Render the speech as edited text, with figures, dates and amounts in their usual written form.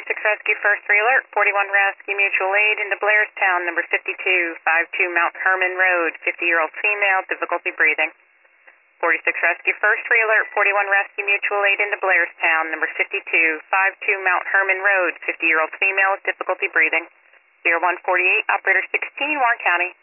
Rescue First Alert, 41 Rescue Mutual Aid into Blairstown, number 5252 Mount Herman Road, 50-year-old female, difficulty breathing. 46 Rescue First Alert, 41 Rescue Mutual Aid into Blairstown, number 5252 Mount Herman Road, 50-year-old female, difficulty breathing. 0148, operator 16, Warren County.